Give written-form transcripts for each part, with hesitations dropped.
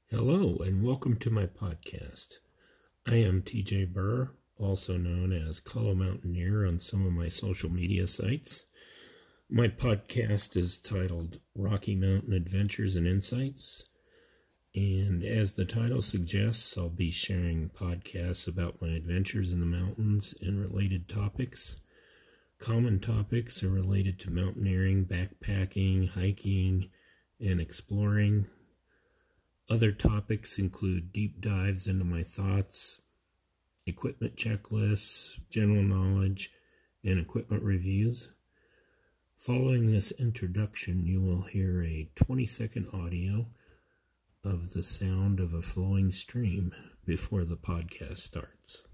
Hello, and welcome to my podcast. I am TJ Burr, also known as Colo Mountaineer on some of my social media sites. My podcast is titled Rocky Mountain Adventures and Insights, and as the title suggests, I'll be sharing podcasts about my adventures in the mountains and related topics. Common topics are related to mountaineering, backpacking, hiking, and exploring. Other topics include deep dives into my thoughts, equipment checklists, general knowledge, and equipment reviews. Following this introduction, you will hear a 20-second audio of the sound of a flowing stream before the podcast starts.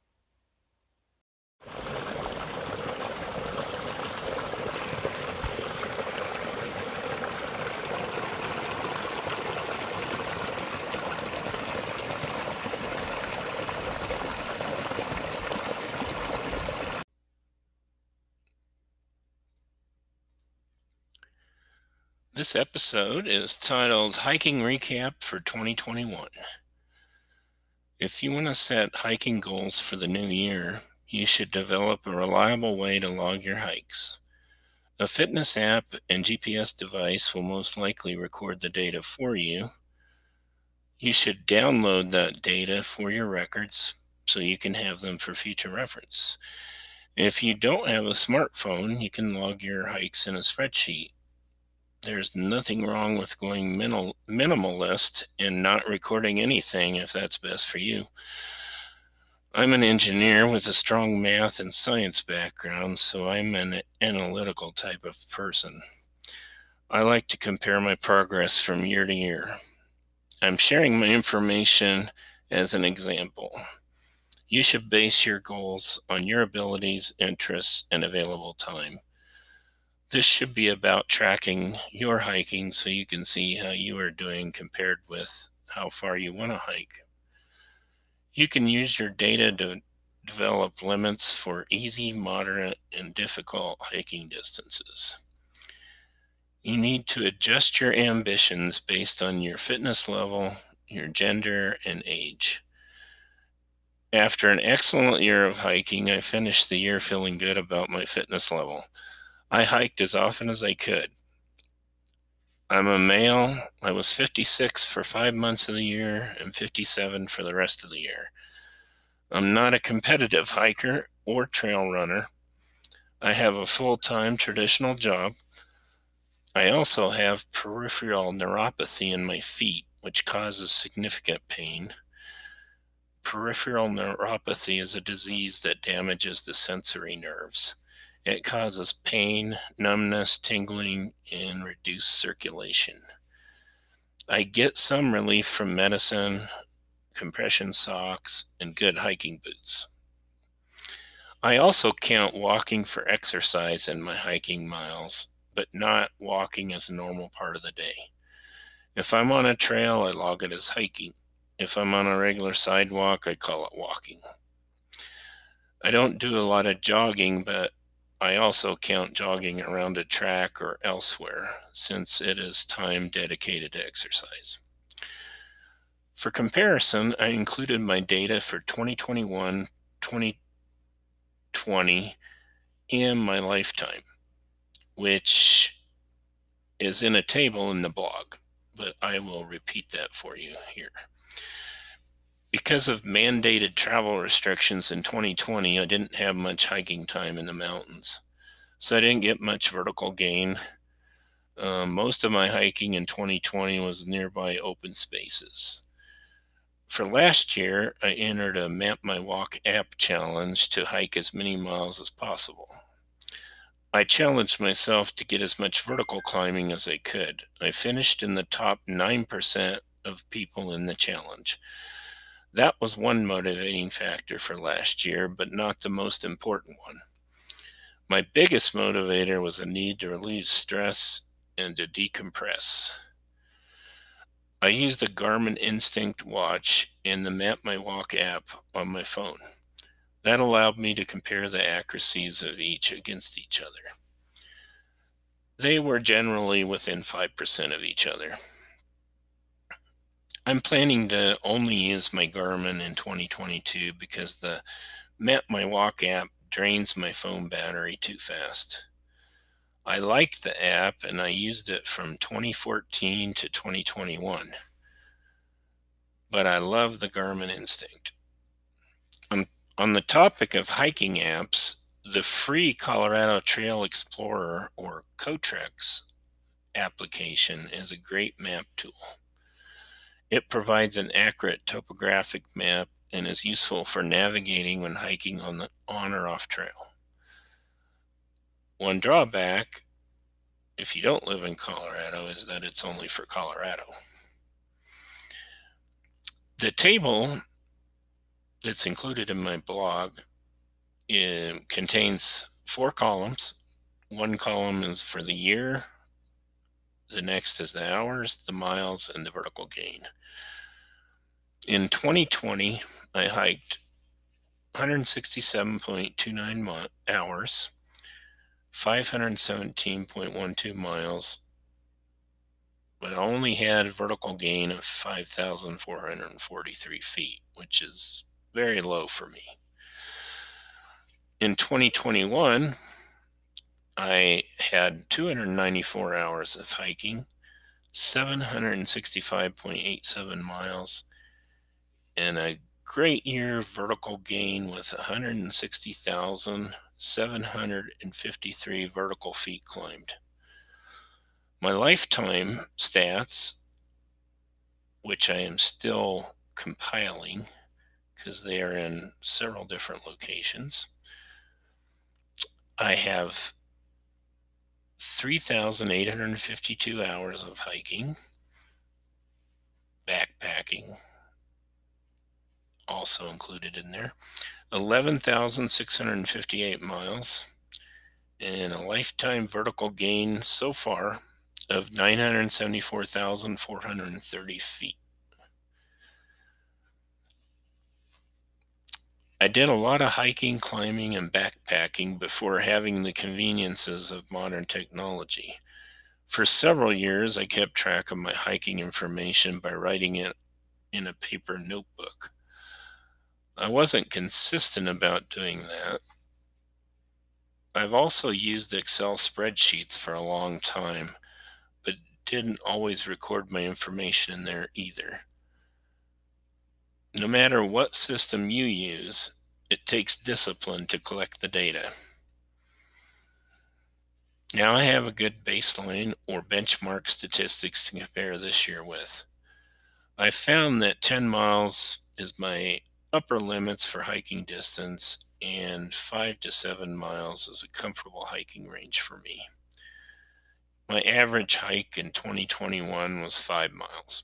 This episode is titled Hiking Recap for 2021. If you want to set hiking goals for the new year, you should develop a reliable way to log your hikes. A fitness app and GPS device will most likely record the data for you. You should download that data for your records so you can have them for future reference. If you don't have a smartphone, you can log your hikes in a spreadsheet. There's nothing wrong with going minimalist and not recording anything if that's best for you. I'm an engineer with a strong math and science background, so I'm an analytical type of person. I like to compare my progress from year to year. I'm sharing my information as an example. You should base your goals on your abilities, interests, and available time. This should be about tracking your hiking so you can see how you are doing compared with how far you want to hike. You can use your data to develop limits for easy, moderate, and difficult hiking distances. You need to adjust your ambitions based on your fitness level, your gender, and age. After an excellent year of hiking, I finished the year feeling good about my fitness level. I hiked as often as I could. I'm a male. I was 56 for 5 months of the year and 57 for the rest of the year. I'm not a competitive hiker or trail runner. I have a full-time traditional job. I also have peripheral neuropathy in my feet, which causes significant pain. Peripheral neuropathy is a disease that damages the sensory nerves. It causes pain, numbness, tingling, and reduced circulation. I get some relief from medicine, compression socks, and good hiking boots. I also count walking for exercise in my hiking miles, but not walking as a normal part of the day. If I'm on a trail, I log it as hiking. If I'm on a regular sidewalk, I call it walking. I don't do a lot of jogging, but I also count jogging around a track or elsewhere, since it is time dedicated to exercise. For comparison, I included my data for 2021, 2020, and my lifetime, which is in a table in the blog, but I will repeat that for you here. Because of mandated travel restrictions in 2020, I didn't have much hiking time in the mountains, so I didn't get much vertical gain. Most of my hiking in 2020 was nearby open spaces. For last year, I entered a Map My Walk app challenge to hike as many miles as possible. I challenged myself to get as much vertical climbing as I could. I finished in the top 9% of people in the challenge. That was one motivating factor for last year, but not the most important one. My biggest motivator was a need to relieve stress and to decompress. I used the Garmin Instinct watch and the Map My Walk app on my phone. That allowed me to compare the accuracies of each against each other. They were generally within 5% of each other. I'm planning to only use my Garmin in 2022 because the Map My Walk app drains my phone battery too fast. I liked the app and I used it from 2014 to 2021, but I love the Garmin Instinct. On the topic of hiking apps, the free Colorado Trail Explorer, or Cotrex, application is a great map tool. It provides an accurate topographic map and is useful for navigating when hiking on or off trail. One drawback, if you don't live in Colorado, is that it's only for Colorado. The table that's included in my blog contains 4 columns. One column is for the year, the next is the hours, the miles, and the vertical gain. In 2020, I hiked 167.29 hours, 517.12 miles, but I only had a vertical gain of 5,443 feet, which is very low for me. In 2021, I had 294 hours of hiking, 765.87 miles, and a great year vertical gain with 160,753 vertical feet climbed. My lifetime stats, which I am still compiling because they are in several different locations, I have 3,852 hours of hiking, backpacking also included in there, 11,658 miles, and a lifetime vertical gain so far of 974,430 feet. I did a lot of hiking, climbing, and backpacking before having the conveniences of modern technology. For several years, I kept track of my hiking information by writing it in a paper notebook. I wasn't consistent about doing that. I've also used Excel spreadsheets for a long time, but didn't always record my information in there either. No matter what system you use, it takes discipline to collect the data. Now I have a good baseline or benchmark statistics to compare this year with. I found that 10 miles is my upper limits for hiking distance, and 5 to 7 miles is a comfortable hiking range for me. My average hike in 2021 was 5 miles.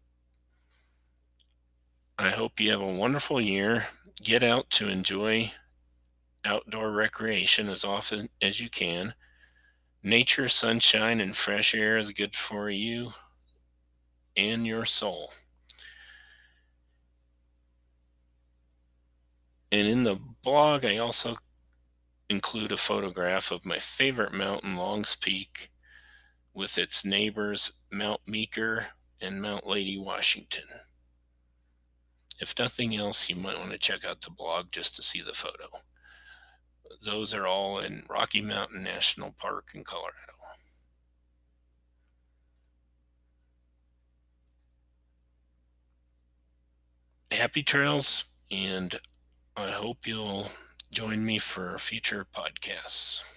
I hope you have a wonderful year. Get out to enjoy outdoor recreation as often as you can. Nature, sunshine, and fresh air is good for you and your soul. And in the blog, I also include a photograph of my favorite mountain, Long's Peak, with its neighbors, Mount Meeker and Mount Lady Washington. If nothing else, you might want to check out the blog just to see the photo. Those are all in Rocky Mountain National Park in Colorado. Happy trails, and I hope you'll join me for future podcasts.